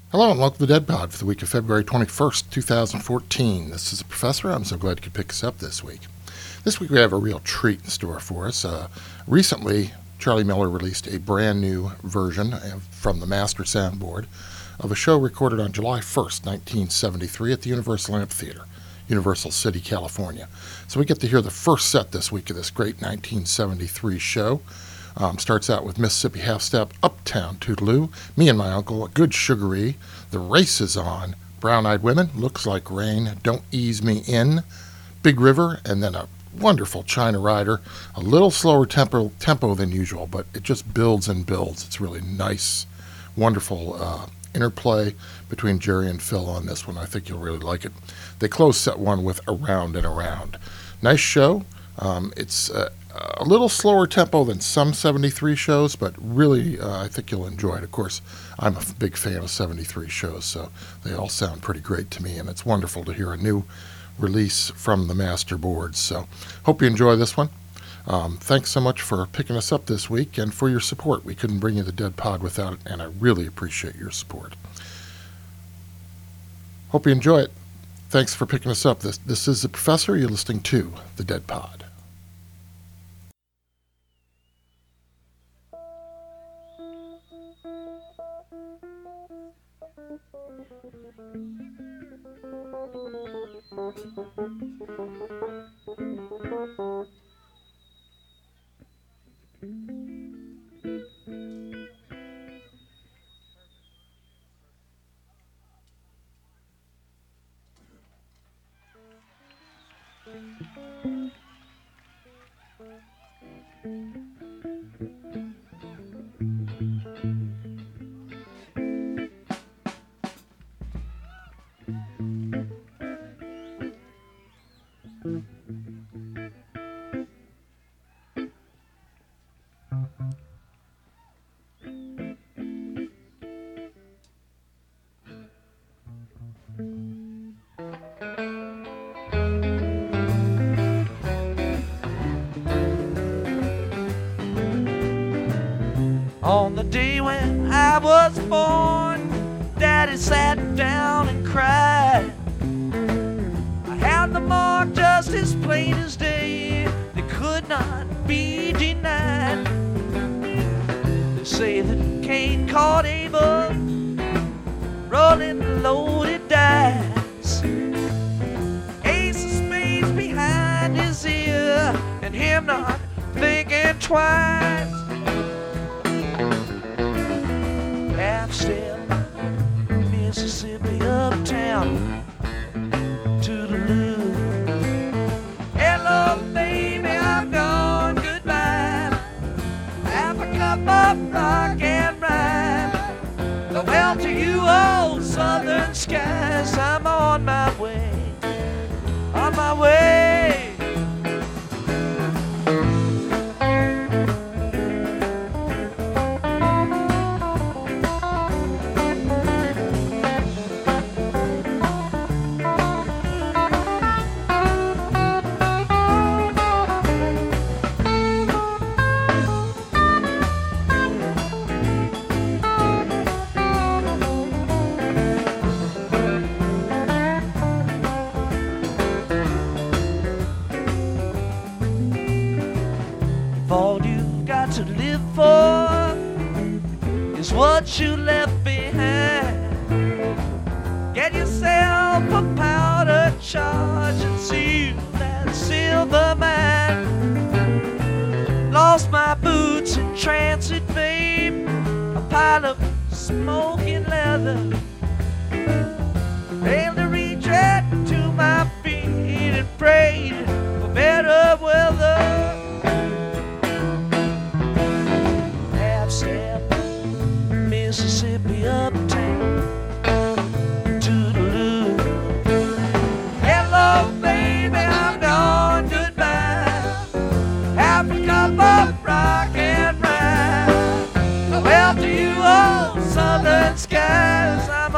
Hello and welcome to the Dead Pod for the week of February 21st, 2014. This is the Professor. I'm so glad you could pick us up this week. This week we have a real treat in store for us. Recently, Charlie Miller released a brand new version from the Master Soundboard of a show recorded on July 1st, 1973 at the Universal Amphitheater, Universal City, California. So we get to hear the first set this week of this great 1973 show. Starts out with Mississippi Half Step, Uptown Toodaloo, Me and My Uncle, A Good Sugaree, The Race Is On, Brown Eyed Women, Looks Like Rain, Don't Ease Me In, Big River, and then a wonderful China Rider. A little slower tempo than usual, but it just builds and builds. It's really nice, wonderful interplay between Jerry and Phil on this one. I think you'll really like it. They close set one with Around and Around. Nice show. It's a little slower tempo than some 73 shows, but really I think you'll enjoy it. Of course, I'm a big fan of 73 shows, so they all sound pretty great to me, and it's wonderful to hear a new release from the master boards. So hope you enjoy this one. Thanks so much for picking us up this week and for your support. We couldn't bring you the Dead Pod without it, and I really appreciate your support. Hope you enjoy it. Thanks for picking us up. This is the Professor. You're listening to the Dead Pod. On the day when I was born, Daddy sat down and cried. I had the mark just as plain as day, they could not be denied. They say that Cain caught Abel rolling the loaded dice. Ace of spades behind his ear, and him not thinking twice. Half step, Mississippi, uptown, Toodaloo. Hello, baby, I'm gone, goodbye. Half a cup of rock and ride. Well, to you old southern skies, I'm on my way, on my way. All you've got to live for is what you left behind. Get yourself a powder charge and seal that silver mine. Lost my boots in transit, babe, a pile of smoking leather. Failed to reach out to my feet and prayed for better weather. Mississippi, uptown, Toodaloo. Hello, baby, I'm gone, goodbye. Half a cup of rock and ride. Well, to you old southern skies, I'm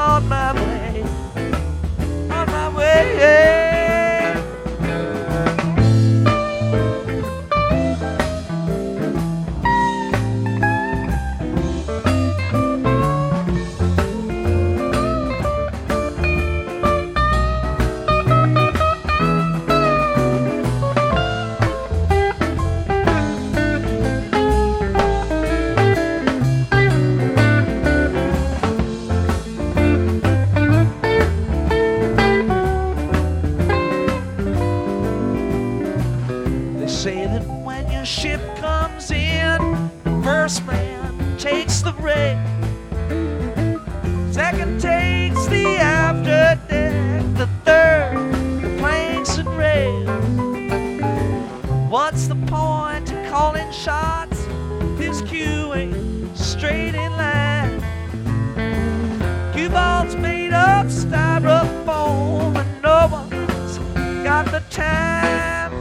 Second takes the after deck. The third, the planks and rails. What's the point of calling shots? His cue ain't straight in line. Cue ball's made of styrofoam, and no one's got the time.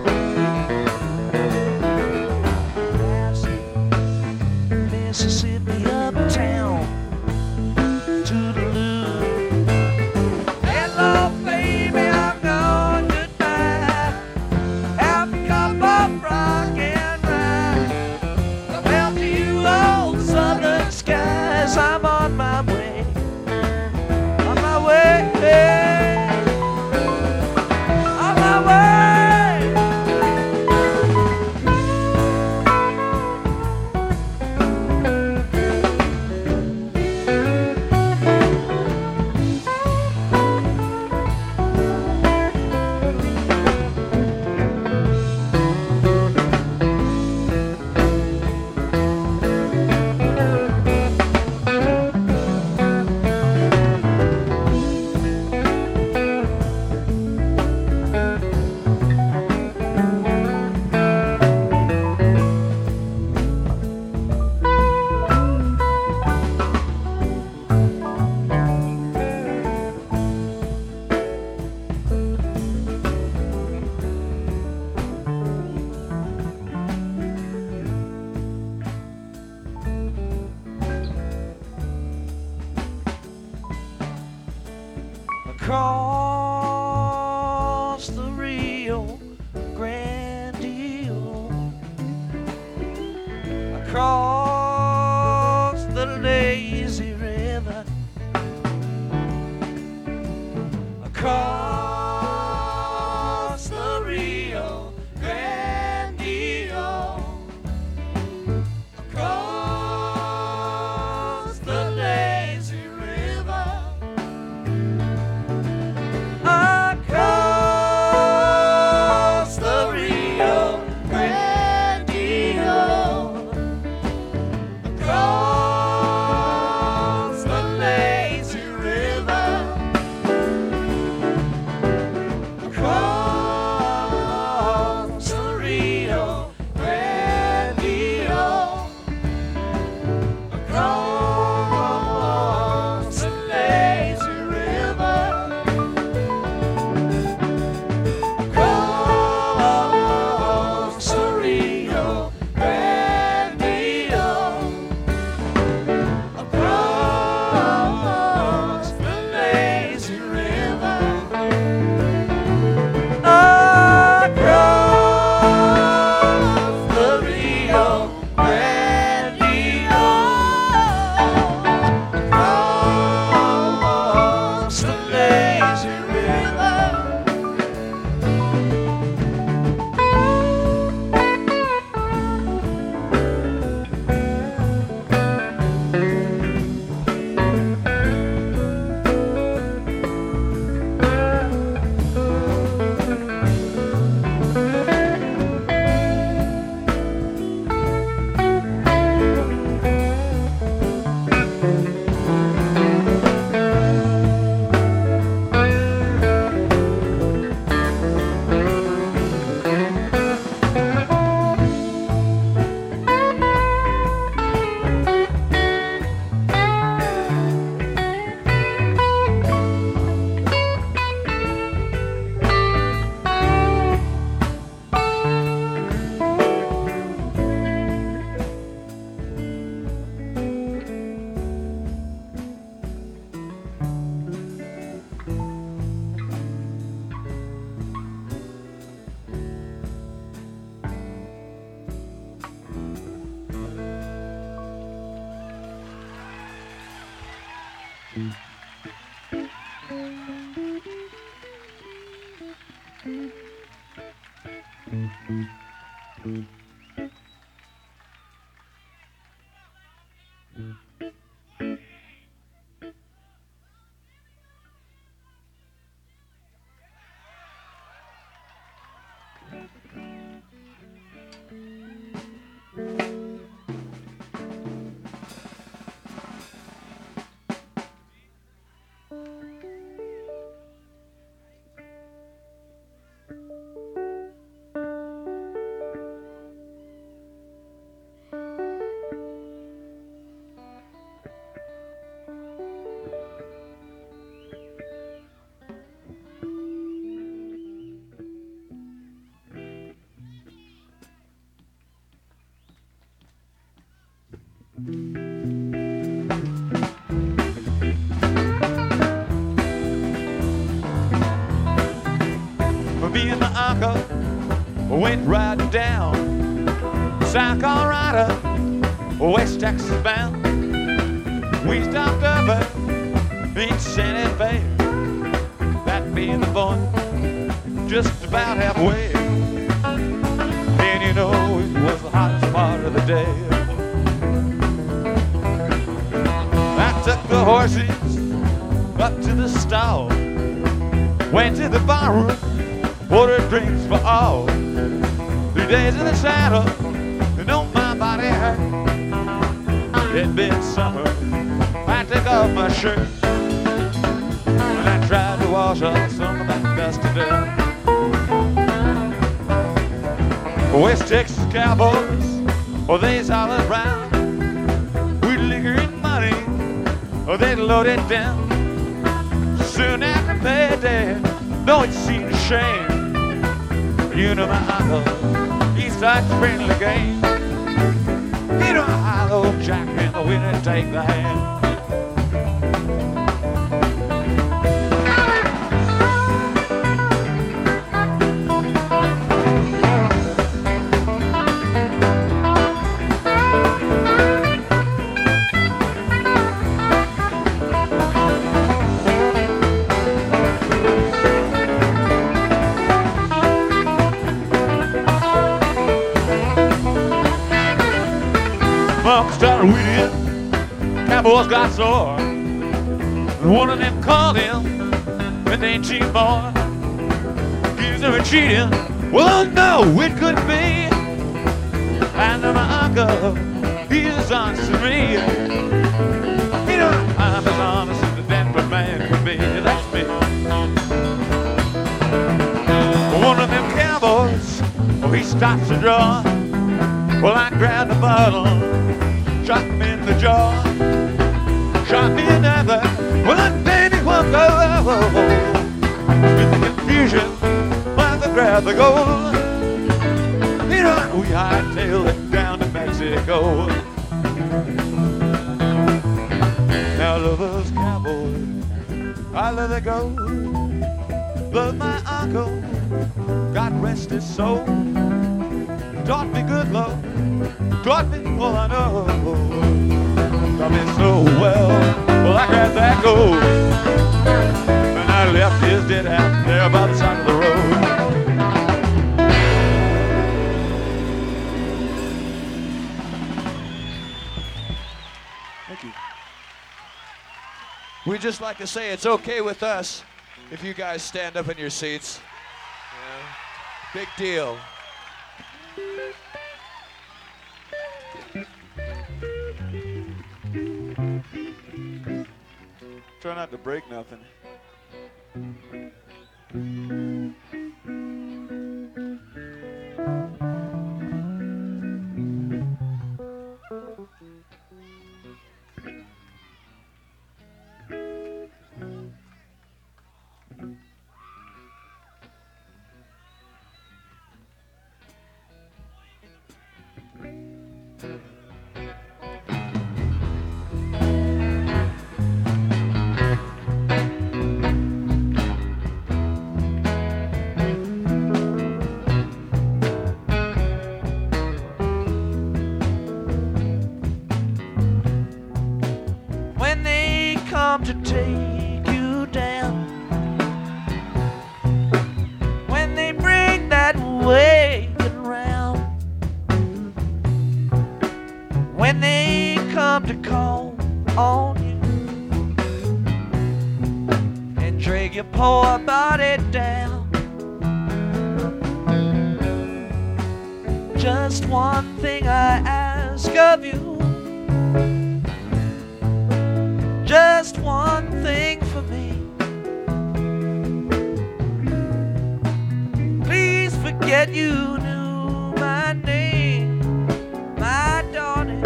Mississippi uptown, toodaloo. Hello, baby, I'm gone, goodbye. Have a cup of rock and rye. Well, to you old southern skies, I'm on my way, on my way, on my way. Across the Rio Grande, across the lazy river, across the Rio Grande, across the lazy river. Across the Rio Grande, across the lazy river, across the Rio Grande, across the lazy river. Across the Rio Grande, across the lazy river, across the Rio Grande, across the lazy river. Me and my uncle went riding down South Colorado, West Texas bound. We stopped over in Santa Fe, that being the point, just about halfway. And you know it was the hottest part of the day. I took the horses up to the stall, went to the bar room, ordered drinks for all. 3 days in the saddle, and oh my body hurt. It'd been summer, I took off my shirt, and I tried to wash off some of that dusty dirt. West Texas cowboys, well they's all around. With liquor and money, or they'd load it down. Soon after payday, though it seemed a shame, you know my uncle, he starts a friendly game. You know how old Jack and the winner take the hand. Started winning, cowboys got sore. One of them called him, and they cheat boy. Accused him of cheating, well no, it couldn't be. And my uncle, he is honest to me. You know, I'm as honest as a Denver man can be, that's me. One of them cowboys, oh he stops to draw. Well I grabbed the bottle, shot me in the jaw, shot me another. Well, that baby won't go. In the confusion, Martha grabbed the gold. You know, we hightailed it down to Mexico. Now, love those cowboys, I let it go. Love my uncle, God rest his soul. Taught me good love, taught me all I know. Taught me so well, well I grabbed that gold, and I left his dead out there by the side of the road. Thank you. We'd just like to say it's okay with us if you guys stand up in your seats. Yeah. Big deal. Try not to break nothing. To take you down, when they bring that wagon round, when they come to call on you and drag your poor body down, just one thing I ask of you, just one thing for me. forget you knew my name, my darling,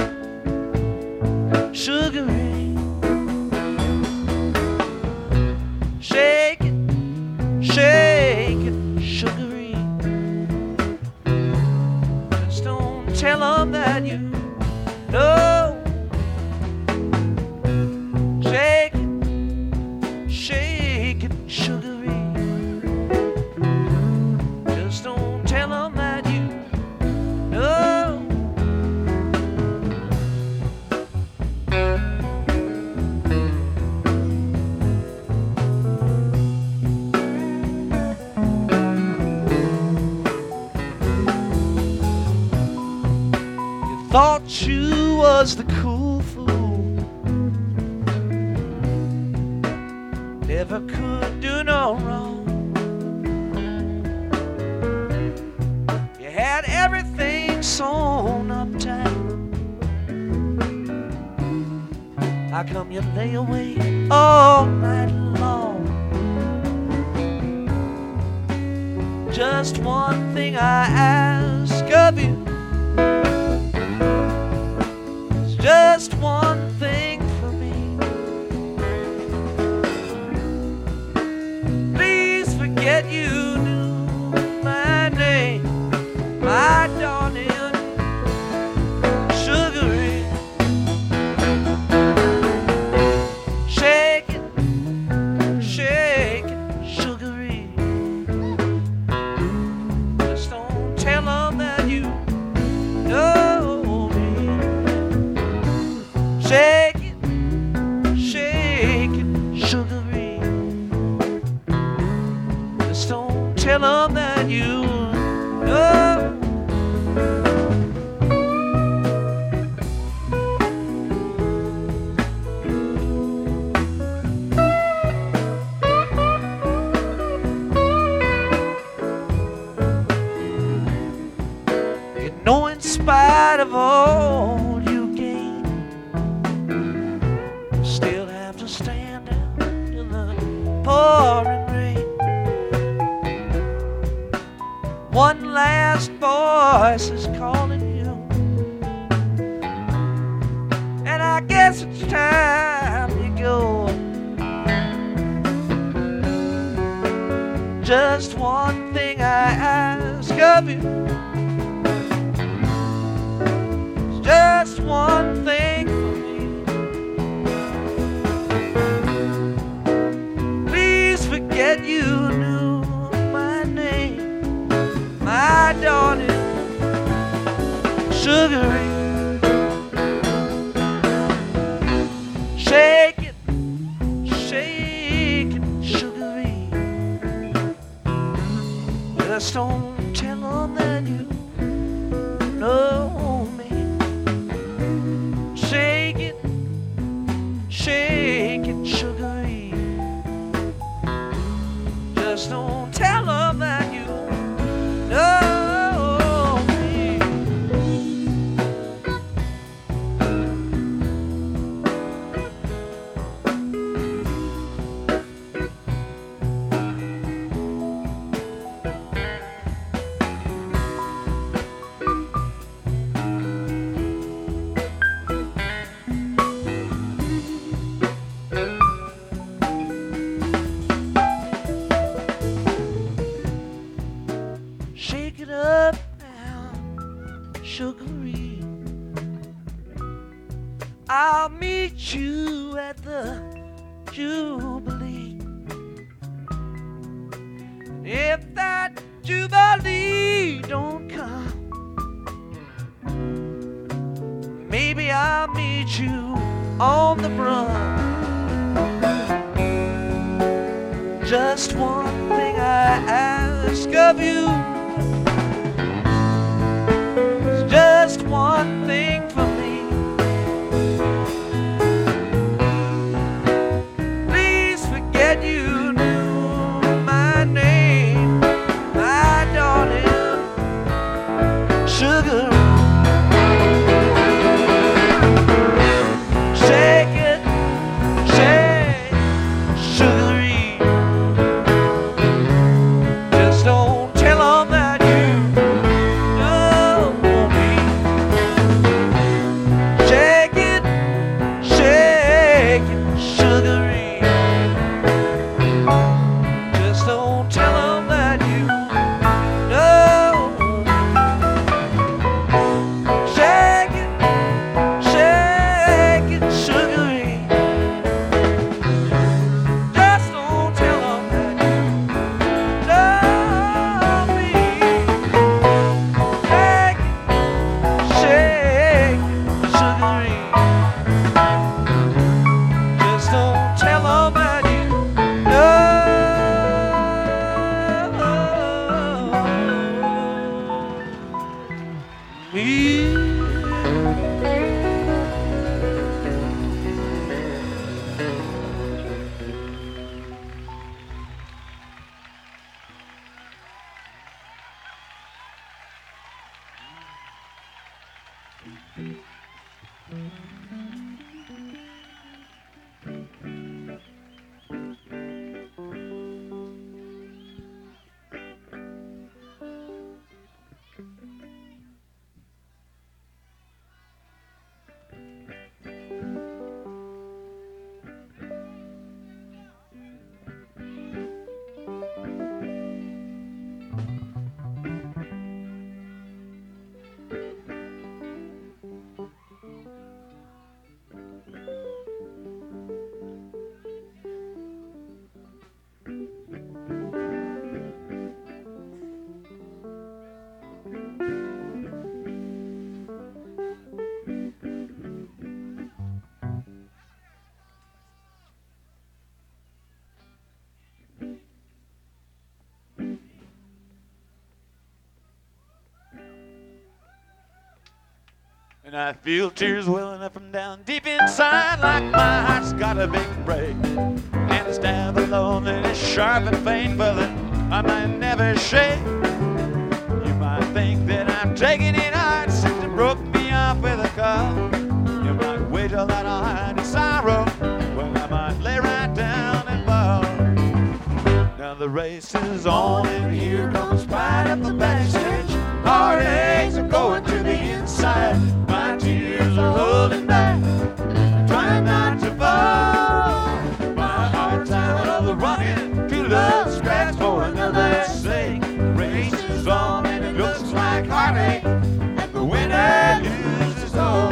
Sugar Ray. Shake it, Sugar Ray. Just don't tell 'em that you know. Shake it, Sugar Ray. Just don't tell 'em that you know. You thought you was the cool fool, never could do no wrong. You had everything sewn up tight. How come you lay awake all night long? Just one thing I ask of you, just one thing for me. Please forget you knew my name, my darling, Sugar Ray. Shake it, Sugar Ray. Just don't tell 'em that you know me. Shake it, Sugar Ray. Just don't tell 'em that you know. You know, in spite of all you gain, still have to stand out in the pouring rain. One last voice is calling you, and I guess it's time you go. Just one thing I ask of you, just one thing for me. Please forget you knew my name, my darling, Sugar Ray. Shake it, Sugar Ray. Just don't tell 'em that you know me. Shake it, Sugar Ray. Just don't tell 'em that you know me. Shake it up now, Sugar Ray. I'll meet you at the Jubilee. If that Jubilee don't come, maybe I'll meet you on the run. Just one thing I ask of you, just one thing for me. Please forget you knew my name, my darling, Sugar. Shake it, Sugar Ray. Just don't tell 'em that you And I feel tears welling up from down deep inside, like my heart's got a big break. And the stab of loneliness sharp and painful, and I might never shake. You might think that I'm taking it hard since you broke me off with a call. You might wait till that I'll hide in sorrow, well, I might lay right down and fall. Now the race is on, and here comes pride up the backstage. Heartaches are going to the inside. My tears are holding back, trying not to fall. My heart's out of the running, true love scratch for another sake. Race is on and it looks like heartache, and the winner loses all.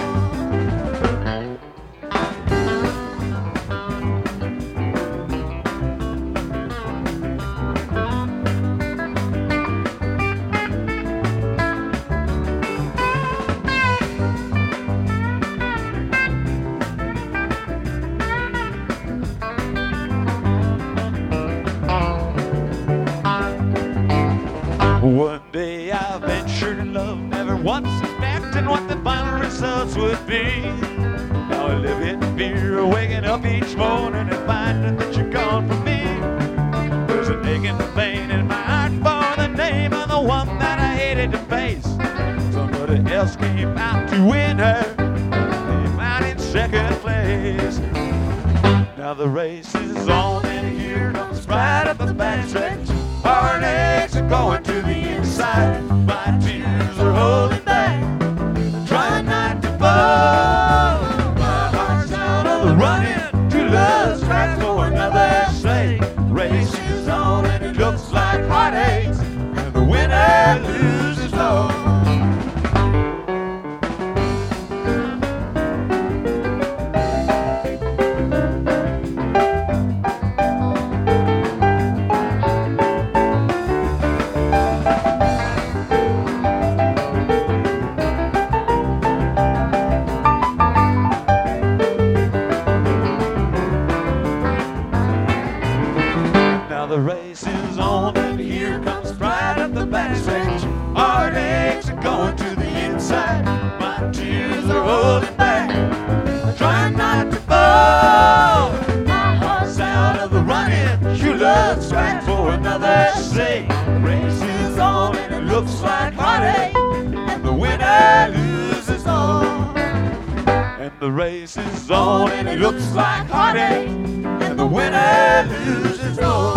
One day I ventured in love, never once suspecting what the final results would be. Now I live in fear, waking up each morning and finding that you're gone from me. There's an aching pain in my heart for the name of the one that I hated to face. Somebody else came out to win her, came out in second place. Now the race is on and here comes pride up the backstretch. Heartaches are going to the inside. My tears are holding back, trying not to fall. My heart's out of the running, true love's cracked for another slate. Race is on and it looks like heartaches, and the winner loses all. The race is on and here comes pride up the backstretch. Heartaches are going to the inside. My tears are holding back, trying not to fall. My heart's out of the running, true love's right for another slate. The race is on and it looks like heartache, and the winner loses all. And the race is on and it looks like heartache, and the winner loses all.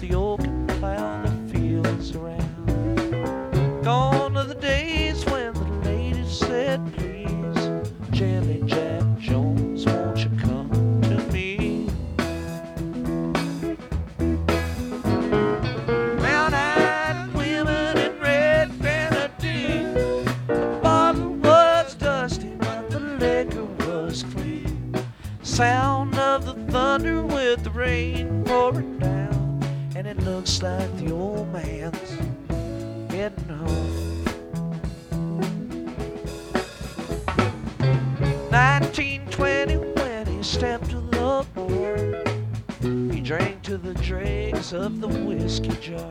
the yoke and plow the fields around. Gone are the days when the ladies said, please, Jelly Jack Jones, won't you come to me? Brown-eyed women in red grenadine. The bottle was dusty, but the liquor was clean. Sound of the thunder with the rain pouring down, and it looks like the old man's getting home. 1920 when he stepped to the bar, he drank to the dregs of the whiskey jar.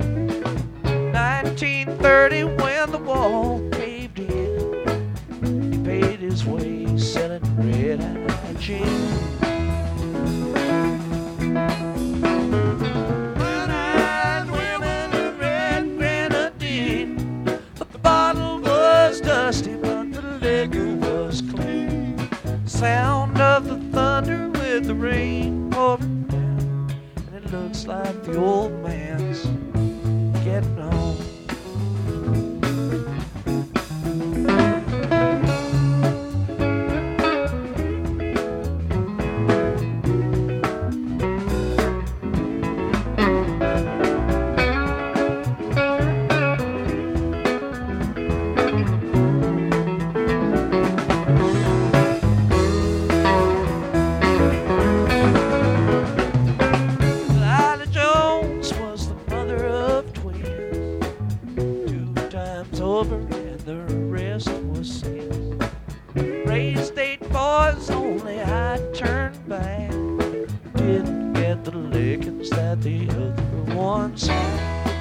1930 when the wall caved in, he paid his way selling red-eye gin. Brown-eyed women in red grenadine. The bottle was dusty, but the liquor was clean. Sound of the thunder with the rain pouring down, and it looks like the old man's getting home. Lila Jones was the mother of twins, 2 times over, and the rest was sin. Raised 8 boys, only I turned back. Didn't get the lickings that the other ones had.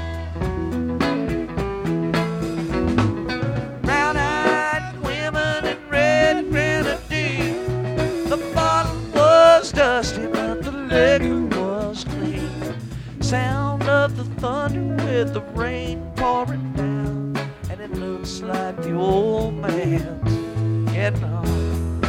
Brown-eyed women in red grenadine. The bottle was dusty, but the liquor was clean. Sound of the thunder with the rain pouring down, and it looks like the old man's getting home.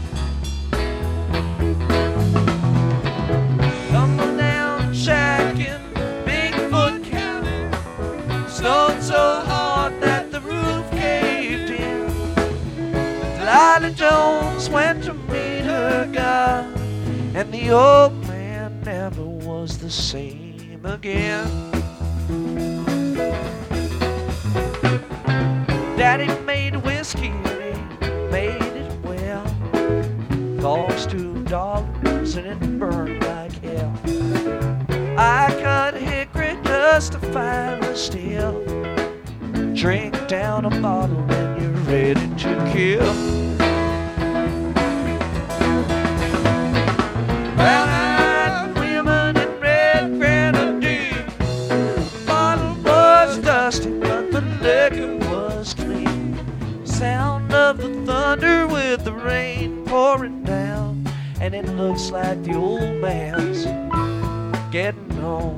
Tumble down shack in Bigfoot County, snowed so hard that the roof caved in. Lila Jones went to meet her God, and the old man never was the same again. Daddy made whiskey and he made it well. Cost $2 and it burned like hell. I cut hickory just to find the steel. Drink down a bottle when you're ready to kill. Brown-eyed women in red grenadine. The bottle was dusty, but the liquor was clean. Sound of the thunder with the rain pouring down, and it looks like the old man's getting home.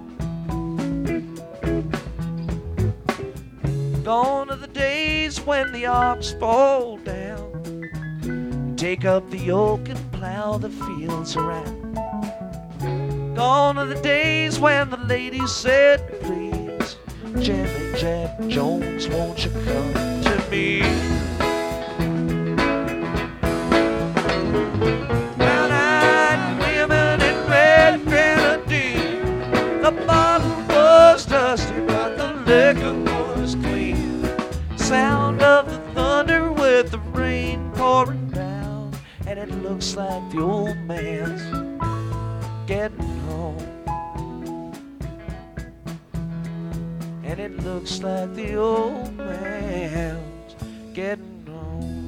Gone are the days when the ox fall down, take up the yoke and plow the fields around. Gone are the days when the ladies said, please, Jelly Jack Jones, won't you come to me? Brown-eyed women in red grenadine. The bottle was dusty, but the liquor was clean. Sound of the thunder with the rain pouring down, and it looks like the old man's getting home. And it looks like the old man's getting home.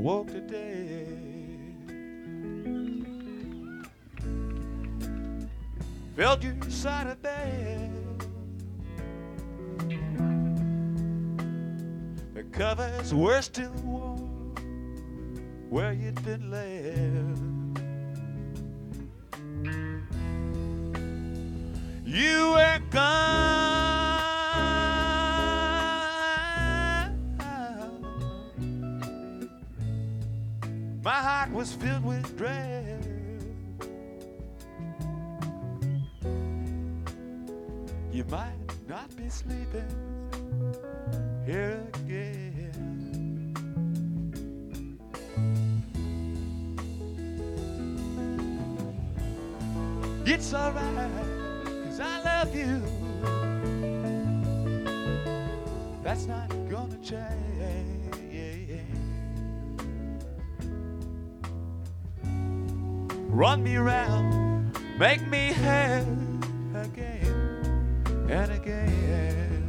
woke today. Felt your side of bed. The covers were still warm where you'd been left. You were gone. My heart was filled with dread. You might not be sleeping here again. It's alright, 'cause I love you. That's not gonna change. Run me around, make me hurt again and again.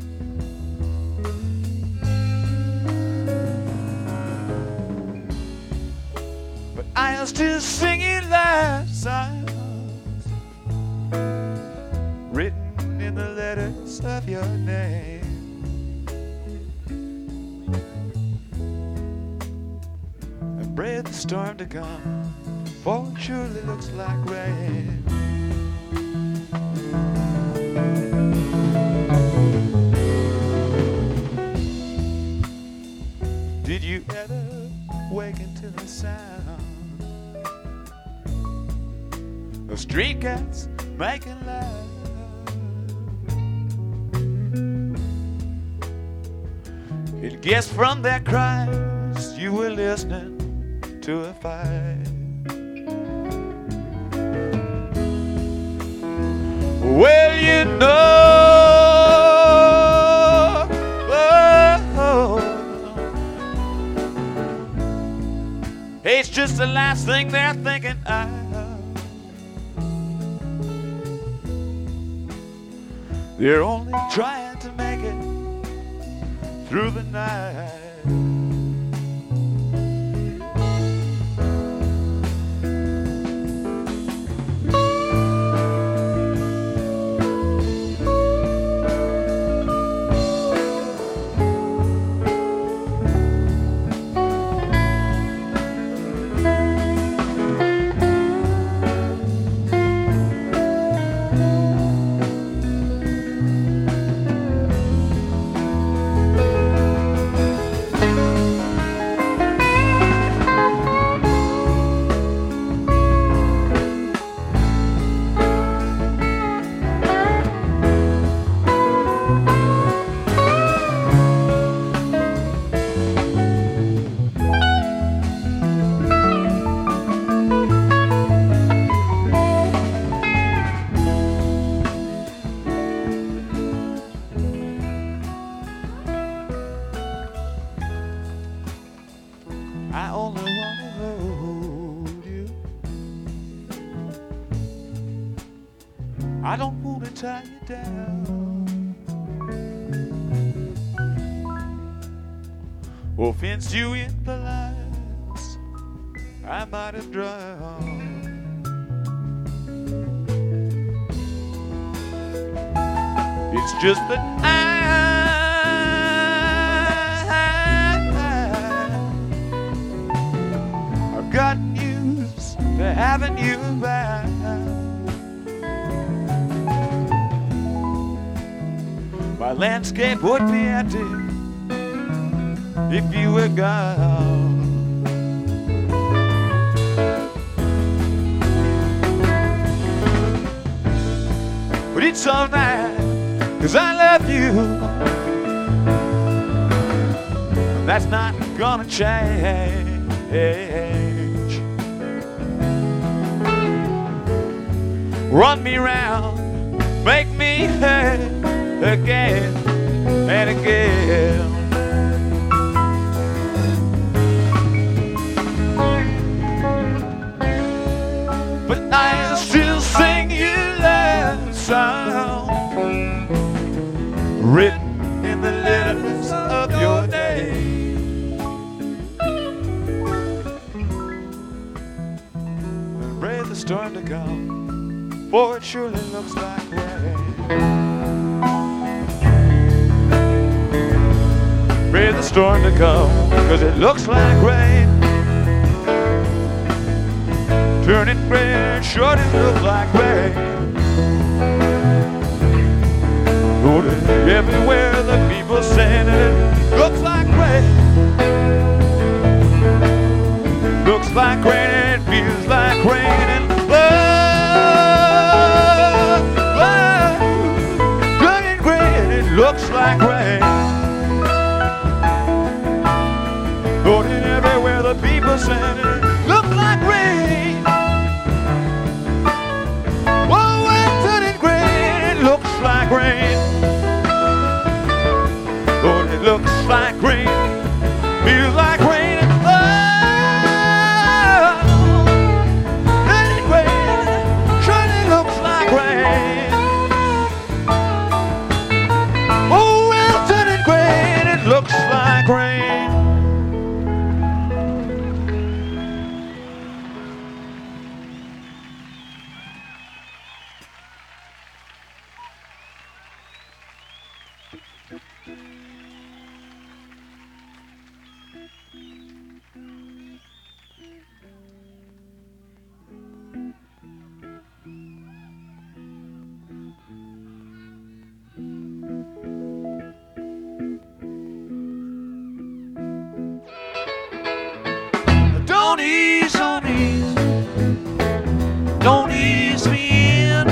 But I'll still sing you love songs written in the letters of your name. And pray the storm to come, for it surely looks like rain. Did you ever waken to the sound of street cats making love? It guess from their cries you were listening to a fight. Well, you know, it's just the last thing they're thinking of. They're only trying to make it through the night. I only wanna hold you. I don't wanna tie you down or fence you in the lines I might have drawn. It's just that I've gotten used to having you around. My landscape would be empty if you were gone. But it's alright, 'cause I love you. That's not gonna change. Run me round, make me hurt again and again. But I'll still sing you love song written in the letters of your name. storm to come, for it surely looks like rain. Pray the storm to come, cause it looks like rain. Turning gray, sure it looks like rain. Lord, everywhere the people saying it looks like rain. Looks like rain and it feels like rain and blood. Turning gray and it looks like rain. Lord, everywhere the people saying it looks like rain. Oh, it's turning gray, it looks like rain. Lord, it looks like rain, feels like rain and blood. Turning gray, surely looks like rain. Oh, it's turning gray, and it looks like rain. Don't ease on me, don't ease me in.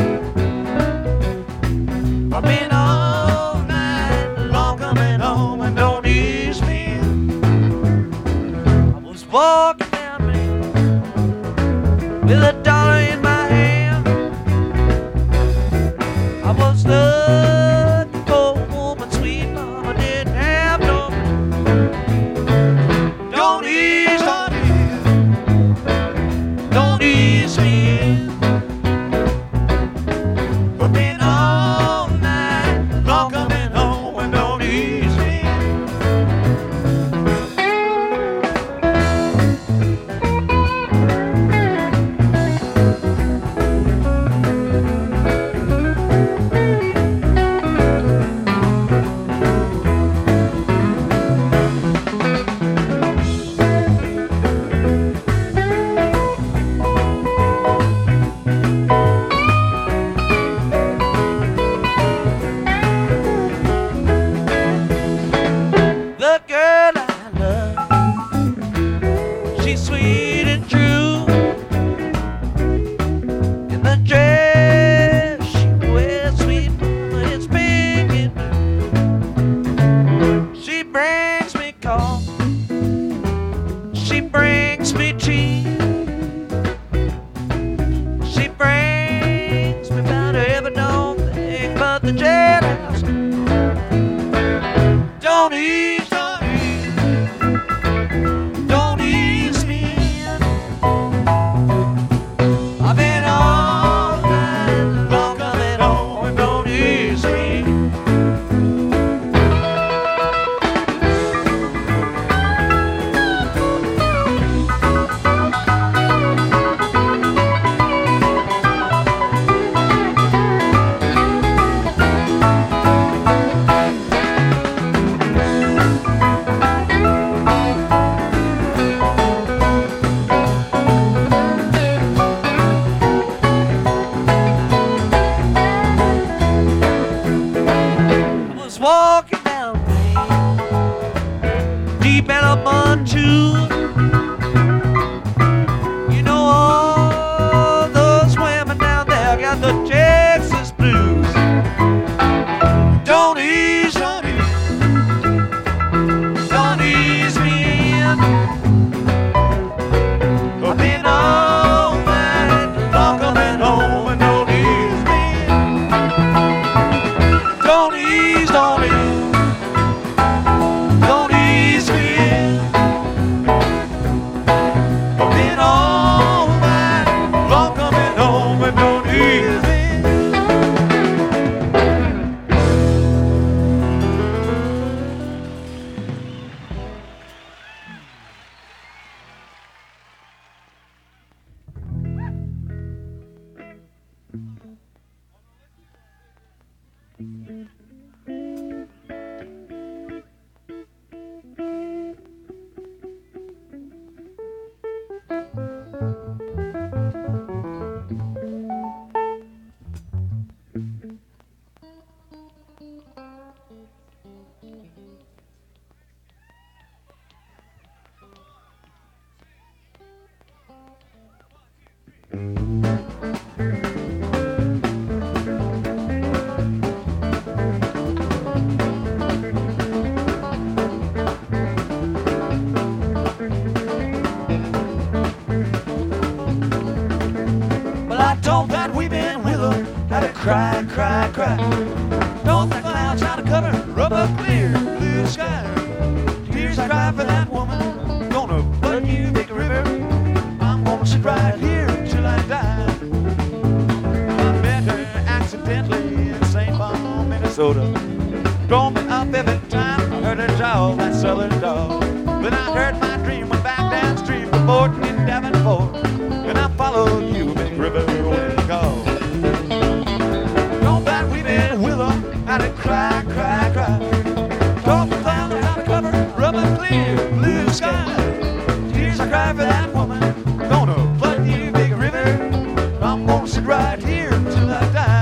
I've been all night long coming home and don't ease me in. I was walking down Main with $1 in my hand. I was looking for a woman, sweet mama didn't have no. Don't ease on me, don't ease me in. I've been all night long coming home and don't ease me in. Well, I told that weeping willow how to cry, cry, cry. Told the clouds how to cover rubber clear blue sky. Tears I cry for that woman. Gonna flood you, big river. I'm gonna sit right here till I die. I met her accidentally in St. Paul, Minnesota. Drove me up every time I heard her drawl, that southern dog. Then I heard my dream went back downstream to Fort in Davenport. And I followed you, big river, when you called. Don't that weeping willow how to cry, cry, cry. Don't the clouds how to cover rubber clear blue sky. Tears I cry for that woman. Gonna flood you, big river. I'm gonna sit right here till I die.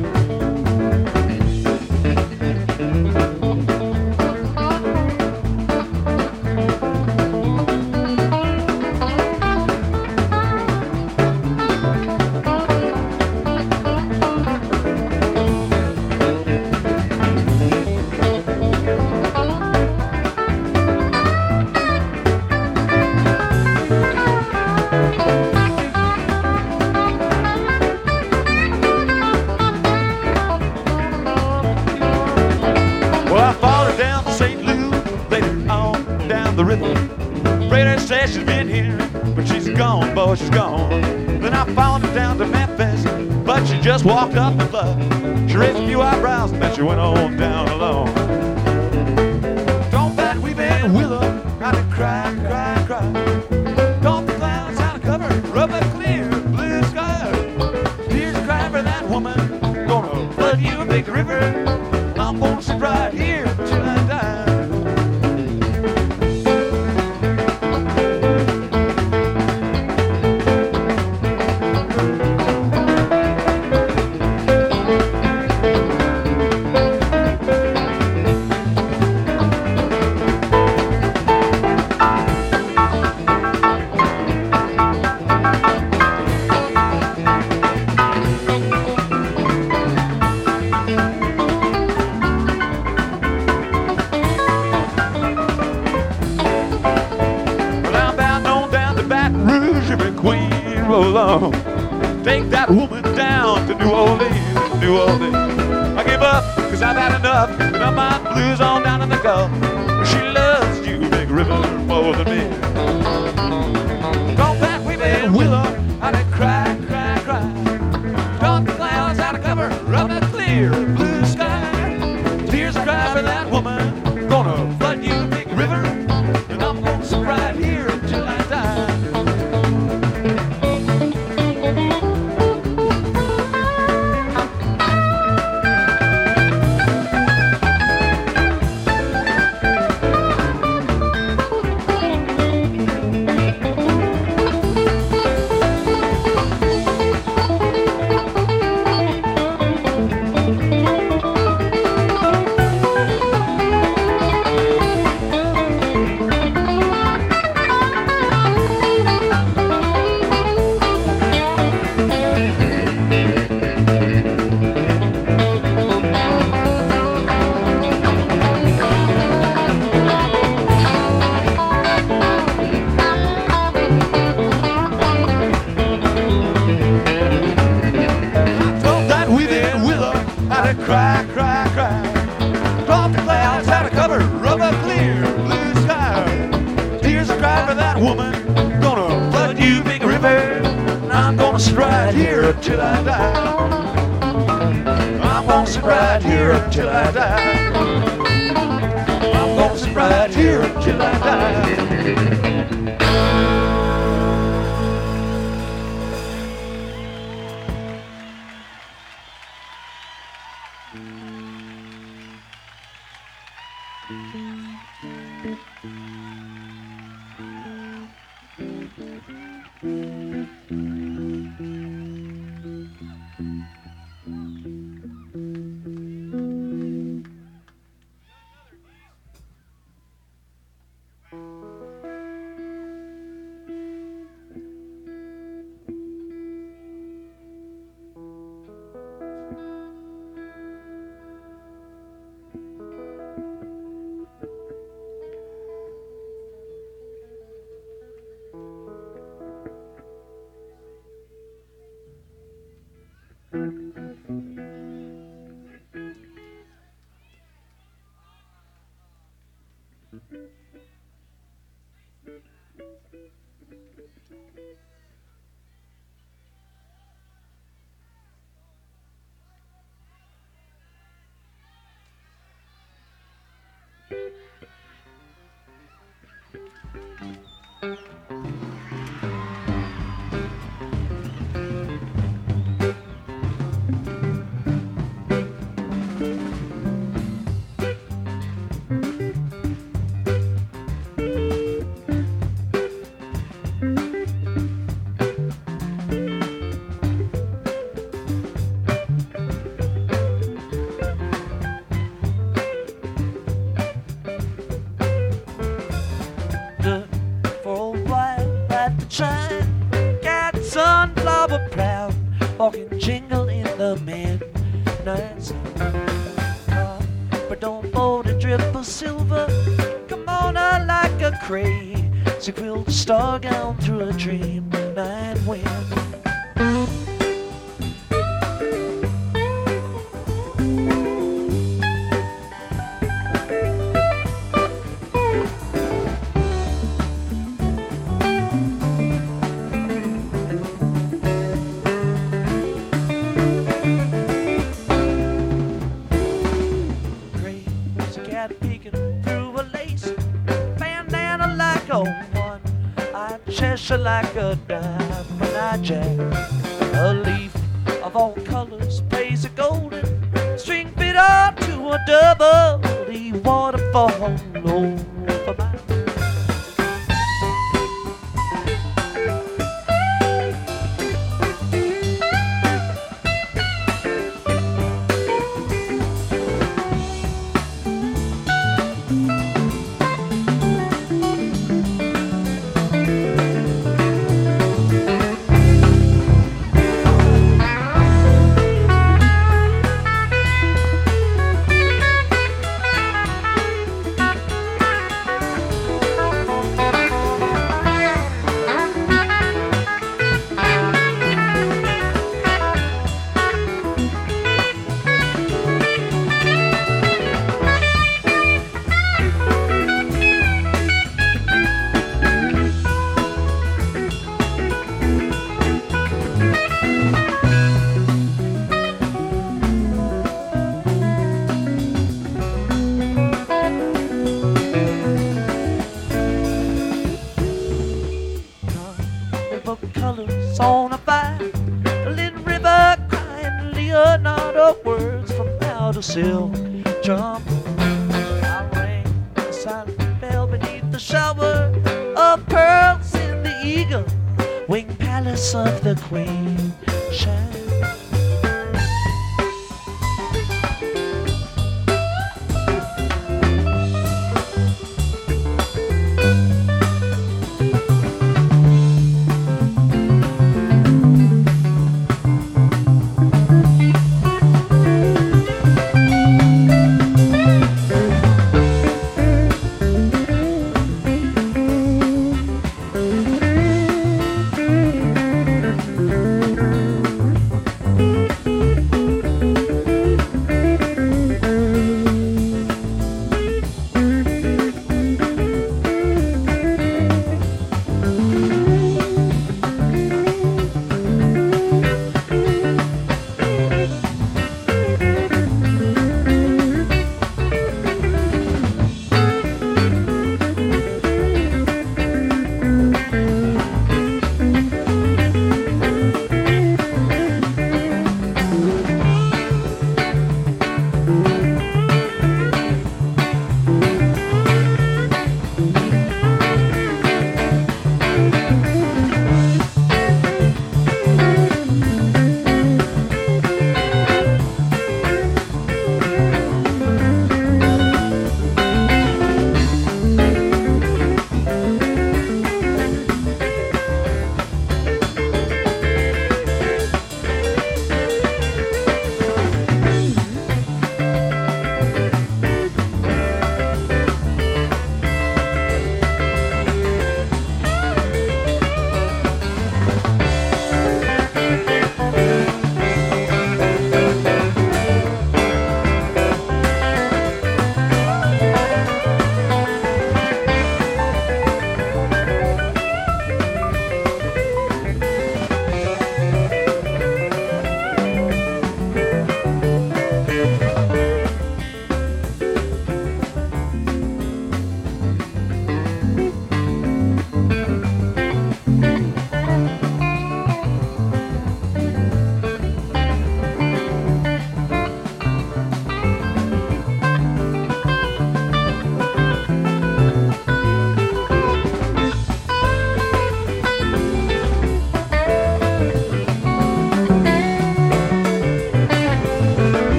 The river. Raider says she's been here, but she's gone, boy, she's gone. Then I followed her down to Memphis, but she just walked up the bluff. She raised a few eyebrows, and then she went on down alone. Don't that weeping willow how to cry, cry, cry. Don't the clouds how to cover rubber clear blue sky. Tears cry for that woman. Gonna flood you a big river. I'm gonna sit right here till I die. Take that woman down to New Orleans, New Orleans. I give up, cause I've had enough. But I'm my blues on down in the Gulf. She loves you, big river, more than me. Don't that weeping willow how to cry, cry, cry. Don't the clouds how to cover rubber clear blue sky. Tears I cry for that woman. Gonna flood you, big river. And I'm gonna sit right here till I die. Cry, cry, cry. Drop the clouds out of cover, rubber clear, blue sky. Tears I cry for that woman. Gonna flood you, big river. And I'm gonna sit right here till I die. I'm gonna sit right here till I die. I'm gonna sit right here till I die. Walking jingle in the midnight sun. But don't board a drip of silver. Come on like a crane. So quill the star gown through a dream night wind. Like a diamond I jack. A leaf of all colors plays a golden string fit onto a double. The waterfall over my colors on a fire, a little river crying Leonardo words from out of silk drum. I rang the silent bell beneath the shower of pearls in the eagle winged palace of the queen shine.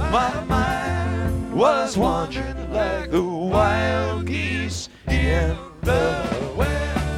My mind was wandering like the wild geese in the west.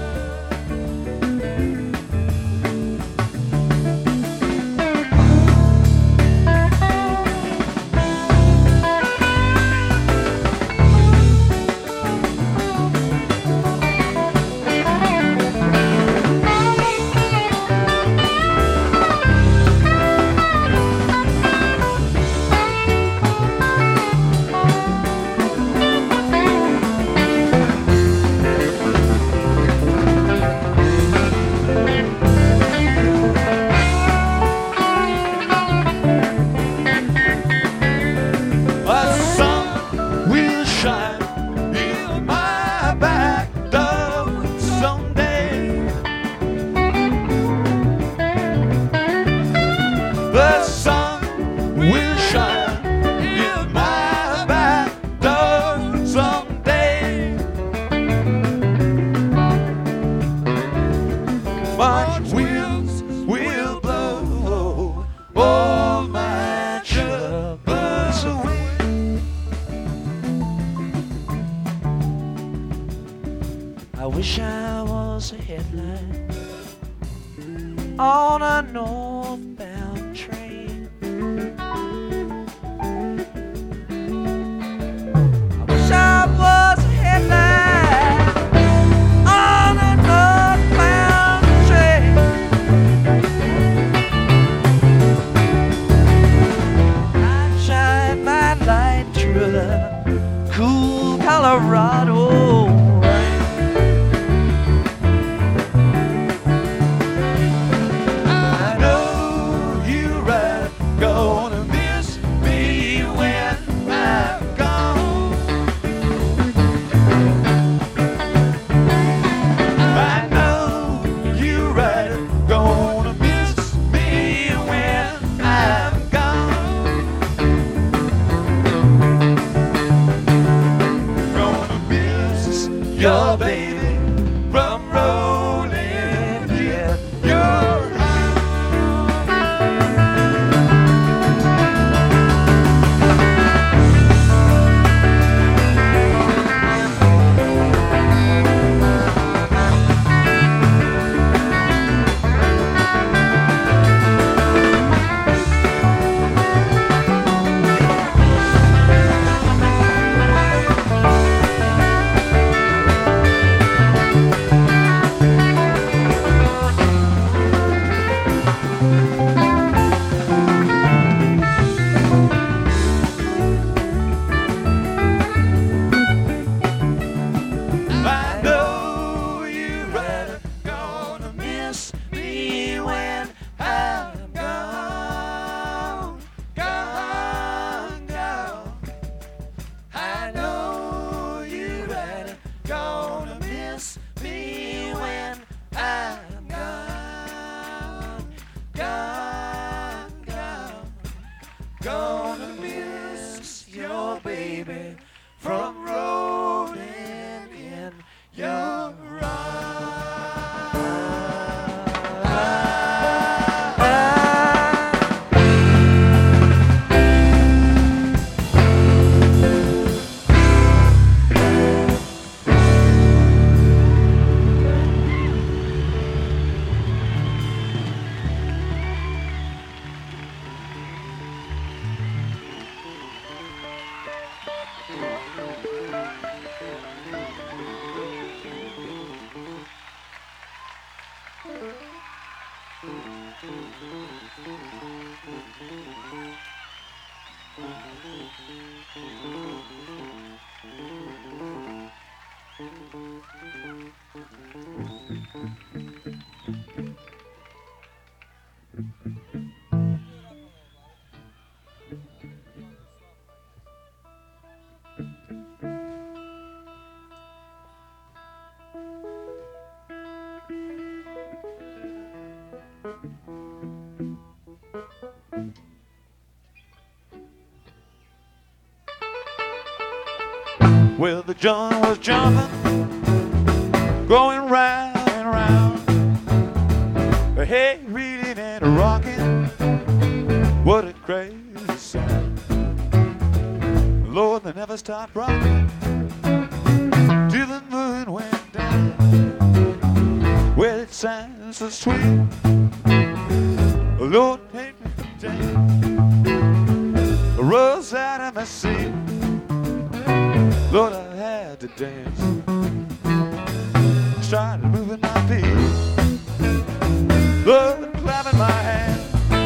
I wish I was a headlight on a northbound train. I wish I was a headlight on a northbound train. I'd shine my light through the cool Colorado. Your baby from rolling in your gonna miss your baby from rolling in your Well, the joint was jumping, going round and round. Hey, reeling and rocking, what a crazy sound. never stopped rocking till the moon went down. Well, it sounds so sweet. Lord, take me down. I rose out of my seat. Lord, I had to dance. Started moving my feet. Lord, clapping my hands.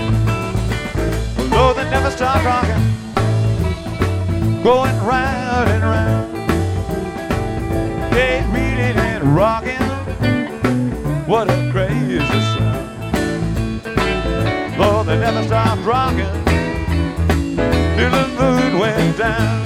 Lord, they never stopped rocking, going round and round. They reading and rocking. What a crazy sound. Lord, they never stopped rocking till the moon went down.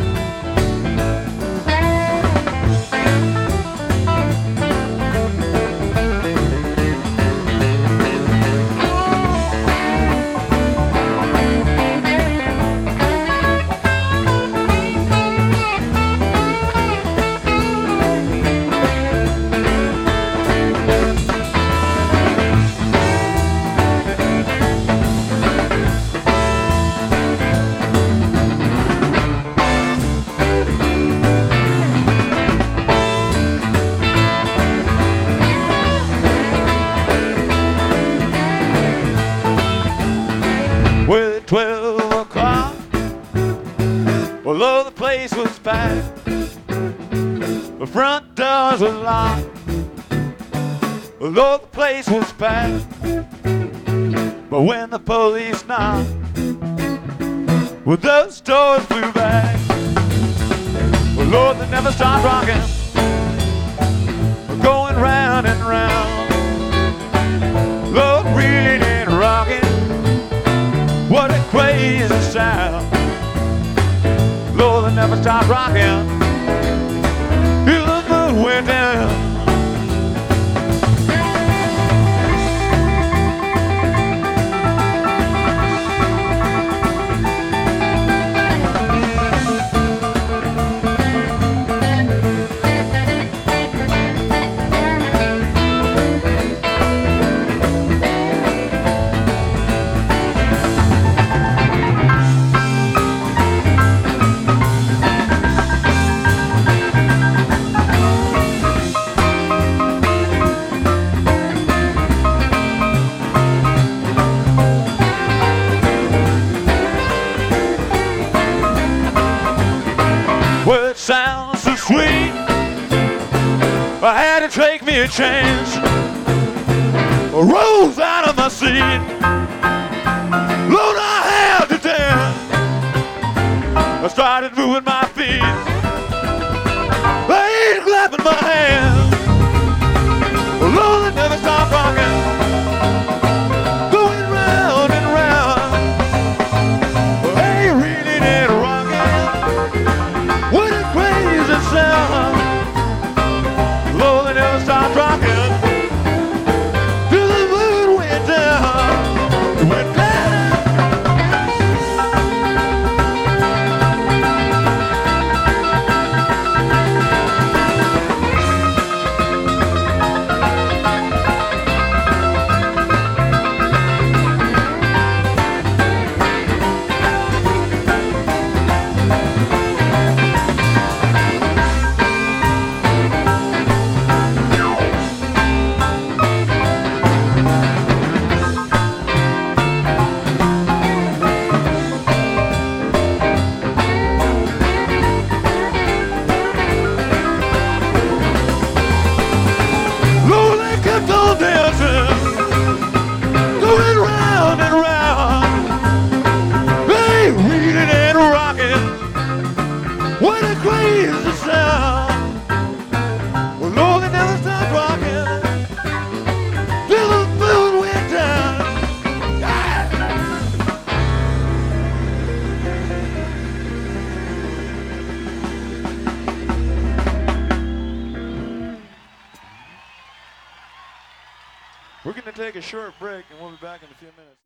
Well, at 12 o'clock, although the place was packed, the front doors were locked. Although the place was packed, but when the police knocked, well, those doors flew back. Well, Lord, they never stopped rocking, going round and round. Lord, reeling and rocking. What a crazy sound. Lord, they never stopped rocking till the moon went down. Well, it sounds so sweet. I had to take me a chance. I rose out of my seat. Lord, I had to dance. I started moving my feet. I ain't clapping my hands. Lord, I never stopped rocking, going round and round. Hey, reeling and rocking. What a crazy sound. Lord, they never stopped rocking till the moon went down. It went down. We're going to take a short break, and we'll be back in a few minutes.